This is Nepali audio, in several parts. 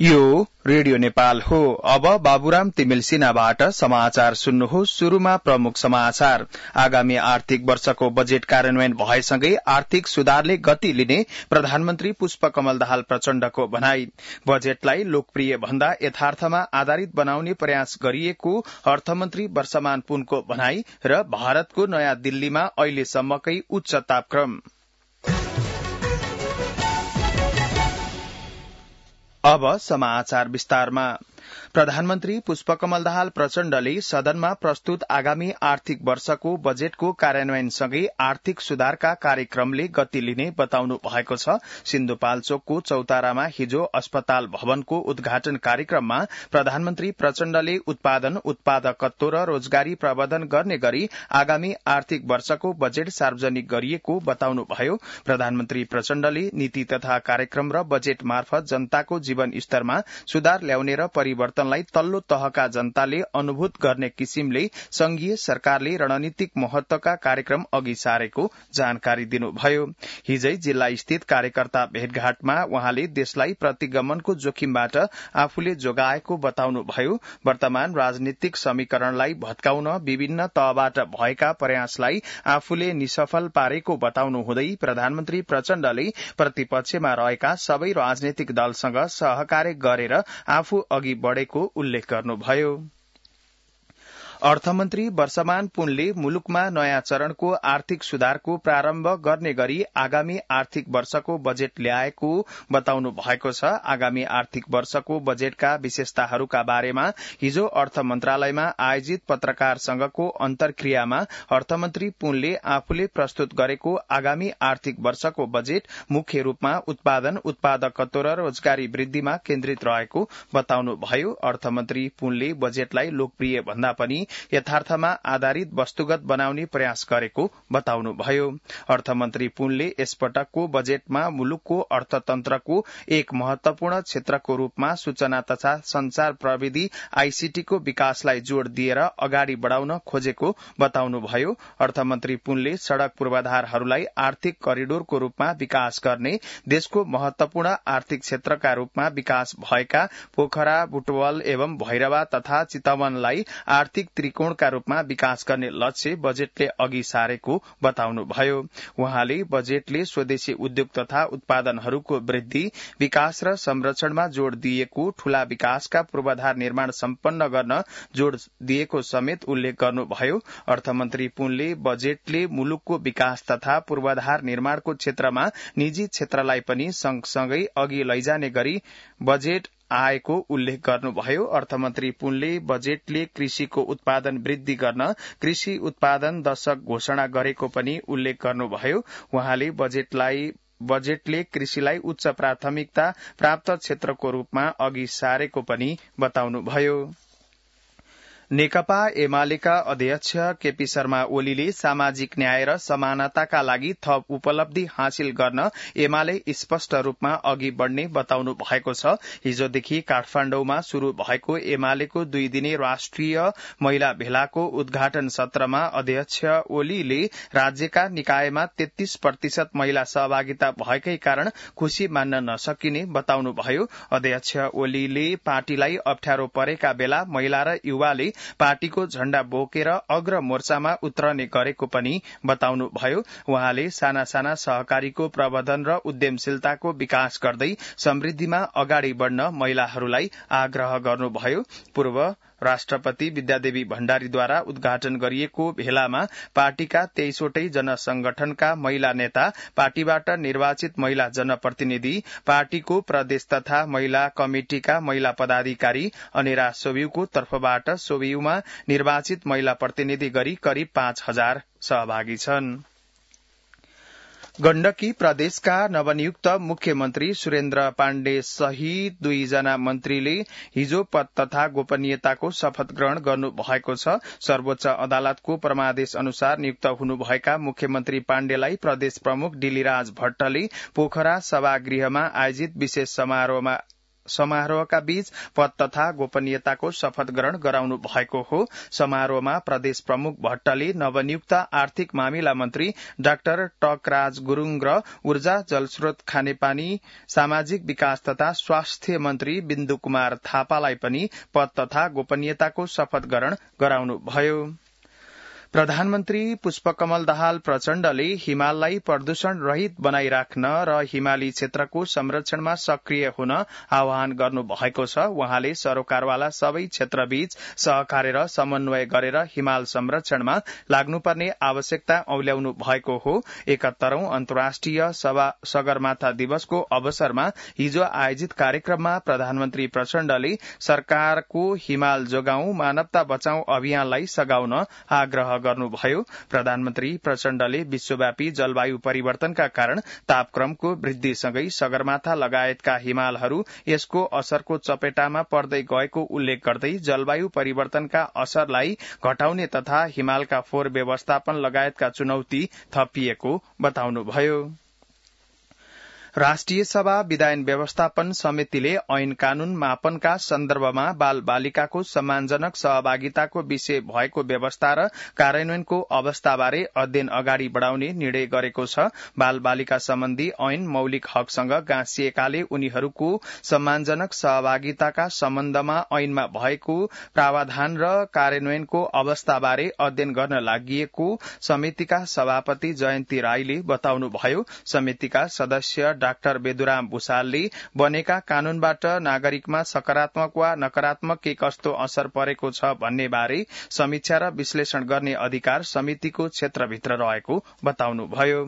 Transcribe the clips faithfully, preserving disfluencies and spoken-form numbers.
यो रेडियो नेपाल हो। अब बाबुराम तिमिल सिन्हाबाट समाचार सुन्नुहोस्। शुरूमा प्रमुख समाचार। आगामी आर्थिक वर्षको बजेट कार्यान्वयन भएसँगै आर्थिक सुधारले गति लिने प्रधानमन्त्री पुष्पकमल दाहाल प्रचण्डको भनाई। बजेटलाई लोकप्रिय भन्दा यथार्थमा आधारित बनाउने प्रयास गरिएको अर्थमन्त्री वर्षमान पुनको भनाई र भारतको नयाँ दिल्लीमा अहिलेसम्मकै उच्च तापक्रम। अब समाचार विस्तारमा। प्रधानमन्त्री पुष्पकमल दाहाल प्रचण्डले सदनमा प्रस्तुत आगामी आर्थिक वर्षको बजेटको कार्यान्वयनसँगै आर्थिक सुधारका कार्यक्रमले गति लिने बताउनु भएको छ। सिन्धुपाल्चोकको चौतारामा हिजो अस्पताल भवनको उद्घाटन कार्यक्रममा प्रधानमन्त्री प्रचण्डले उत्पादन, उत्पादकत्व र रोजगारी प्रवर्धन गर्ने गरी आगामी आर्थिक वर्षको बजेट सार्वजनिक गरिएको बताउनुभयो। प्रधानमन्त्री प्रचण्डले नीति तथा कार्यक्रम र बजेट मार्फत जनताको जीवन स्तरमा सुधार ल्याउने र परिवर्तनलाई तल्लो तहका जनताले अनुभूत गर्ने किसिमले संघीय सरकारले रणनीतिक महत्वका कार्यक्रम अघि सारेको जानकारी दिनुभयो। हिजै जिल्ला स्थित कार्यकर्ता भेटघाटमा उहाँले देशलाई प्रतिगमनको जोखिमबाट आफूले जोगाएको बताउनुभयो। वर्तमान राजनीतिक समीकरणलाई भत्काउन विभिन्न तहबाट भएका प्रयासलाई आफूले निसफल पारेको बताउनु हुँदै प्रधानमन्त्री प्रचण्डले प्रतिपक्षमा रहेका सबै राजनीतिक दलसँग सहकार्य गरेर आफू अघि बढ़ेको उल्लेख गर्नुभयो। अर्थमन्त्री वर्षमान पुनले मुलुकमा नयाँ चरणको आर्थिक सुधारको प्रारम्भ गर्ने गरी आगामी आर्थिक वर्षको बजेट ल्याएको बताउनु भएको छ। आगामी आर्थिक वर्षको बजेटका विशेषताहरूका बारेमा हिजो अर्थ मन्त्रालयमा आयोजित पत्रकार संघको अन्तर्क्रियामा अर्थमन्त्री पुनले आफूले प्रस्तुत गरेको आगामी आर्थिक वर्षको बजेट मुख्य रूपमा उत्पादन, उत्पादकत्व र रोजगारी वृद्धिमा केन्द्रित रहेको बताउनुभयो। अर्थमन्त्री पुनले बजेटलाई लोकप्रिय भन्दा पनि यथार्थमा आधारित वस्तुगत बनाउने प्रयास गरेको बताउनुभयो। अर्थमन्त्री पुनले यसपटकको बजेटमा मुलुकको अर्थतन्त्रको एक महत्वपूर्ण क्षेत्रको रूपमा सूचना तथा संचार प्रविधि आईसीटी को विकासलाई जोड़ दिएर अगाडि बढ़ाउन खोजेको बताउनुभयो। अर्थमन्त्री पुनले सड़क पूर्वाधारहरूलाई आर्थिक करिडोरको रूपमा विकास गर्ने, देशको महत्वपूर्ण आर्थिक क्षेत्रका रूपमा विकास भएका पोखरा, बुटवल एवं भैरवा तथा चितवनलाई आर्थिक त्रिकोणका रूपमा विकास गर्ने लक्ष्य बजेटले अघि सारेको बताउनुभयो। उहाँले बजेटले स्वदेशी उद्योग तथा उत्पादनहरूको वृद्धि, विकास र संरक्षणमा जोड़ दिएको, ठूला विकासका पूर्वाधार निर्माण सम्पन्न गर्न जोड़ दिएको समेत उल्लेख गर्नुभयो। अर्थमन्त्री पुनले बजेटले मुलुकको विकास तथा पूर्वाधार निर्माणको क्षेत्रमा निजी क्षेत्रलाई पनि सँगसँगै अघि लैजाने गरी बजेट आएको उल्लेख गर्नुभयो। अर्थमन्त्री पुनले बजेटले कृषिको उत्पादन वृद्धि गर्न कृषि उत्पादन दशक घोषणा गरेको पनि उल्लेख गर्नुभयो। उहाँले बजेटलाई बजेटले कृषिलाई उच्च प्राथमिकता प्राप्त क्षेत्रको रूपमा अघि सारेको पनि बताउनुभयो। नेकपा एमालेका अध्यक्ष केपी शर्मा ओलीले सामाजिक न्याय र समानताका लागि थप उपलब्धि हासिल गर्न एमाले स्पष्ट रूपमा अघि बढ़ने बताउनु भएको छ। हिजोदेखि काठमाण्डुमा शुरू भएको एमालेको दुई दिने राष्ट्रिय महिला भेलाको उद्घाटन सत्रमा अध्यक्ष ओलीले राज्यका निकायमा तेत्तीस प्रतिशत महिला सहभागिता भएकै कारण खुशी मान्न नसकिने बताउनुभयो। अध्यक्ष ओलीले पार्टीलाई अप्ठ्यारो परेका बेला महिला र युवाले पार्टीको झण्डा बोकेर अग्र मोर्चामा उत्रने गरेको पनि बताउनुभयो। उहाँले साना साना सहकारीको प्रवर्धन र उद्यमशीलताको विकास गर्दै समृद्धिमा अगाडि बढ़न महिलाहरूलाई आग्रह गर्नुभयो। पूर्व राष्ट्रपति विद्यादेवी भण्डारीद्वारा उद्घाटन गरिएको भेलामा पार्टीका तेइसवटै जनसंगठनका महिला नेता, पार्टीबाट निर्वाचित महिला जनप्रतिनिधि, पार्टीको प्रदेश तथा महिला कमिटिका महिला पदाधिकारी, अनेरा सोभियूको तर्फबाट सोभियूमा निर्वाचित महिला प्रतिनिधि गरी करिब पाँच हजार सहभागी छन्। गण्डकी प्रदेशका नवनियुक्त मुख्यमन्त्री सुरेन्द्र पाण्डे सहित दुईजना मन्त्रीले हिजो पद तथा गोपनीयताको शपथ ग्रहण गर्नु भएको छ। सर्वोच्च अदालतको परमादेश अनुसार नियुक्त हुनुभएका मुख्यमन्त्री पाण्डेलाई प्रदेश प्रमुख डिलीराज भट्टले पोखरा सभागृहमा आयोजित विशेष समारोहमा समारोहका बीच पद तथा गोपनीयताको शपथ ग्रहण गराउनु भएको हो। समारोहमा प्रदेश प्रमुख भट्टले नवनियुक्त आर्थिक मामिला मन्त्री डाक्टर टकराज गुरूङ र ऊर्जा जलस्रोत खानेपानी सामाजिक विकास तथा स्वास्थ्य मन्त्री बिन्दु कुमार थापालाई पनि पद तथा गोपनीयताको शपथ ग्रहण गराउनुभयो। प्रधानमन्त्री पुष्पकमल दाहाल प्रचण्डले हिमाललाई प्रदूषण रहित बनाइराख्न र हिमाली क्षेत्रको संरक्षणमा सक्रिय हुन आह्वान गर्नु भएको छ। उहाँले सरोकारवाला सबै क्षेत्रबीच सहकार्य र समन्वय गरेर हिमाल संरक्षणमा लाग्नुपर्ने आवश्यकता औल्याउनु भएको हो। एकात्तरौं अन्तर्राष्ट्रिय सगरमाथा दिवसको अवसरमा हिजो आयोजित कार्यक्रममा प्रधानमन्त्री प्रचण्डले सरकारको हिमाल जोगाउँ मानवता बचाउँ अभियानलाई सघाउन आग्रह गर्नुभयो। प्रधानमन्त्री प्रचण्डले विश्वव्यापी जलवायु परिवर्तनका कारण तापक्रमको वृद्धिसँगै सगरमाथा लगायतका हिमालहरू यसको असरको चपेटामा पर्दै गएको उल्लेख गर्दै जलवायु परिवर्तनका असरलाई घटाउने तथा हिमालका फोहोर व्यवस्थापन लगायतका चुनौती थपिएको बताउनुभयो। राष्ट्रिय सभा विधायन व्यवस्थापन समितिले ऐन कानून मापनका सन्दर्भमा बाल बालिकाको सम्मानजनक सहभागिताको विषय भएको व्यवस्था र कार्यान्वयनको अवस्थाबारे अध्ययन अगाडि बढ़ाउने निर्णय गरेको छ। बाल बालिका सम्बन्धी ऐन मौलिक हकसँग गाँसिएकाले उनीहरूको सम्मानजनक सहभागिताका सम्बन्धमा ऐनमा भएको प्रावधान र कार्यान्वयनको अवस्थाबारे अध्ययन गर्न लागि समितिका सभापति जयन्ती राईले बताउनुभयो। समितिका सदस्य डाक्टर बेदुराम भूषालले बनेका कानूनबाट नागरिकमा सकारात्मक वा नकारात्मक के कस्तो असर परेको छ भन्ने बारे समीक्षा र विश्लेषण गर्ने अधिकार समितिको क्षेत्रभित्र रहेको बताउनुभयो।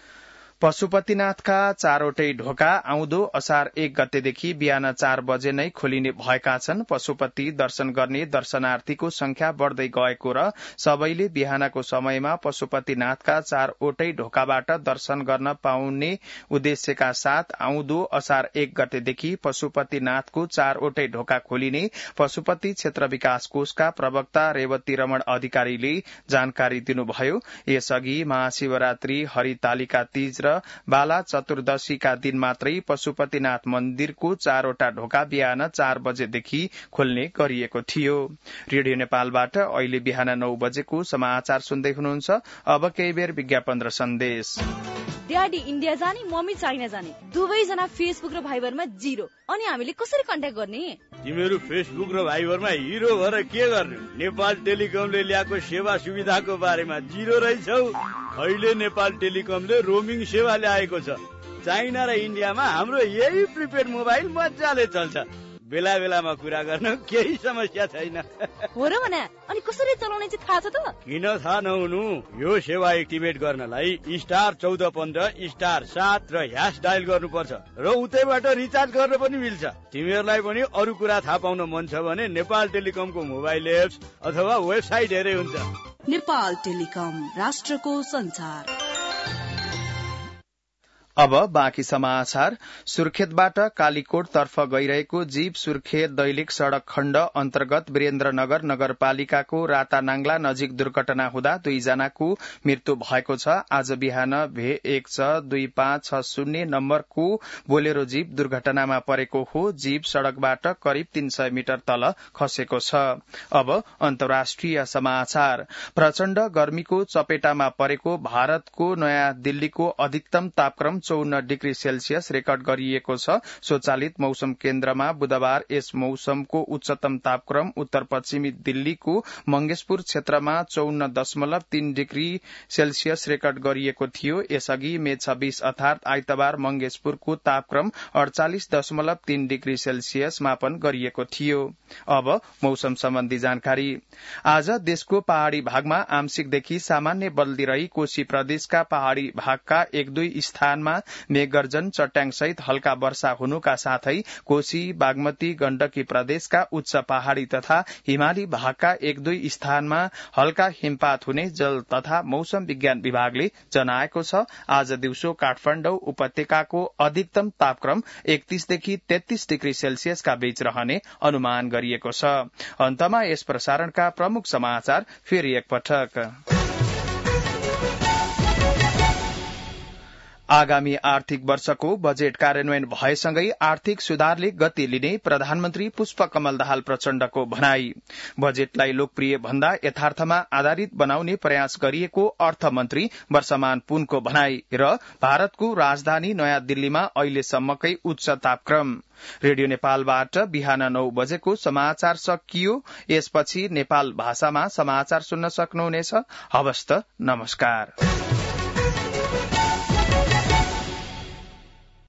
पशुपतिनाथका चारवटै ढोका आउँदो असार एक गतेदेखि बिहान चार बजे नै खोलिने भएका छन्। पशुपति दर्शन गर्ने दर्शनार्थीको संख्या बढ़दै गएको र सबैले बिहानको समयमा पशुपतिनाथका चारवटै ढोकाबाट दर्शन गर्न पाउने उद्देश्यका साथ आउँदो असार एक गतेदेखि पशुपतिनाथको चारवटै ढोका खोलिने पशुपति क्षेत्र विकास कोषका प्रवक्ता रेवती रमण अधिकारीले जानकारी दिनुभयो। यसअघि महाशिवरात्रि हरितालिका तीज र बाला चतुर्दशीका दिन मात्रै पशुपतिनाथ मन्दिरको चारवटा ढोका बिहान चार बजेदेखि खोल्ने गरिएको थियो। रेडियो नेपालबाट अहिले बिहान नौ बजेको समाचार सुन्दै हुनुहुन्छ। अब केही बेर विज्ञापन र सन्देश। ड्याडी इन्डिया जाने, मम्मी चाइना जाने, दुवैजना फेसबुक र भाइबरमा जिरो। अनि हामीले कसरी कन्ट्याक्ट गर्ने? तिमीहरू फेसबुक र भाइबरमा हिरो भएर के गर्ने? नेपाल टेलिकमले ल्याएको सेवा सुविधाको बारेमा जिरो रहेछौ। अहिले नेपाल टेलिकमले रोमिङ सेवा ल्याएको छ। चाइना र इन्डियामा हाम्रो यही प्रिपेड मोबाइल मजाले चल्छ। बेला बेलामा कुरा गर्न केही समस्या छैन। हो र भने अनि कसरी चलाउने चाहिँ थाहा छ त? किन थाहा नहुनु? यो सेवा एक्टिभेट गर्नलाई स्टार चौध पन्ध्र स्टार सात र ह्यास डायल गर्नुपर्छ र उतैबाट रिचार्ज गर्न पनि मिल्छ। तिमीहरूलाई पनि अरू कुरा थाहा पाउन मन छ भने नेपाल टेलिकमको मोबाइल एप्स अथवा वेबसाइट हेरे हुन्छ। नेपाल टेलिकम, राष्ट्रको संचार। अब बाँकी समाचार। सुर्खेतबाट कालीकोट तर्फ गइरहेको जीप सुर्खेत दैलेख सड़क खण्ड अन्तर्गत वीरेन्द्रनगर नगरपालिकाको रातानाङ्ला नजिक दुर्घटना हुँदा दुईजनाको मृत्यु भएको छ। आज बिहान भे एक छ दुई पाँच छ शून्य नम्बरको बोलेरो जीप दुर्घटनामा परेको हो। जीप सड़कबाट करिब तीन सय मिटर तल खसेको छ। अब अन्तर्राष्ट्रिय समाचार। प्रचण्ड गर्मीको चपेटामा परेको भारतको नयाँ दिल्लीको अधिकतम तापक्रम चौन्न डिग्री सेल्सियस रेकर्ड गरिएको छ। स्वचालित मौसम केन्द्रमा बुधबार यस मौसमको उच्चतम तापक्रम उत्तर पश्चिमी दिल्लीको मंगेशपुर क्षेत्रमा चौन्न दशमलव तीन डिग्री सेल्सियस रेकर्ड गरिएको थियो। यसअघि मे छब्बीस अर्थात आइतबार मंगेशपुरको तापक्रम अड़चालिस दशमलव तीन डिग्री सेल्सियस मापन गरिएको थियो। अब मौसम सम्बन्धी जानकारी। आज देशको पहाड़ी भागमा आंशिकदेखि सामान्य बदली रही कोशी प्रदेशका पहाड़ी भागका एक दुई स्थानमा मेघगर्जन चट्याङ सहित हल्का वर्षा हुनुका साथै कोशी बागमती गण्डकी प्रदेशका उच्च पहाड़ी तथा हिमाली भागका एक दुई स्थानमा हल्का हिमपात हुने जल तथा मौसम विज्ञान विभागले जनाएको छ। आज दिउँसो काठमाडौँ उपत्यकाको अधिकतम तापक्रम एकतीसदेखि तेत्तीस डिग्री सेल्सियसका बीच रहने अनुमान गरिएको छ। अन्तमा यस प्रसारणका प्रमुख समाचार फेरि एकपटक। आगामी आर्थिक वर्षको बजेट कार्यान्वयन भएसँगै आर्थिक सुधारले गति लिने प्रधानमन्त्री पुष्पकमल दाहाल प्रचण्डको भनाई। बजेटलाई लोकप्रिय भन्दा यथार्थमा आधारित बनाउने प्रयास गरिएको अर्थमन्त्री वर्षमान पुनको भनाई र भारतको राजधानी नयाँ दिल्लीमा अहिलेसम्मकै उच्च तापक्रम। रेडियो नेपालबाट बिहान नौ बजेको समाचार सकियो। यसपछि नेपाल भाषामा समाचार सुन्न सक्नुहुनेछ। हवस् त, नमस्कार।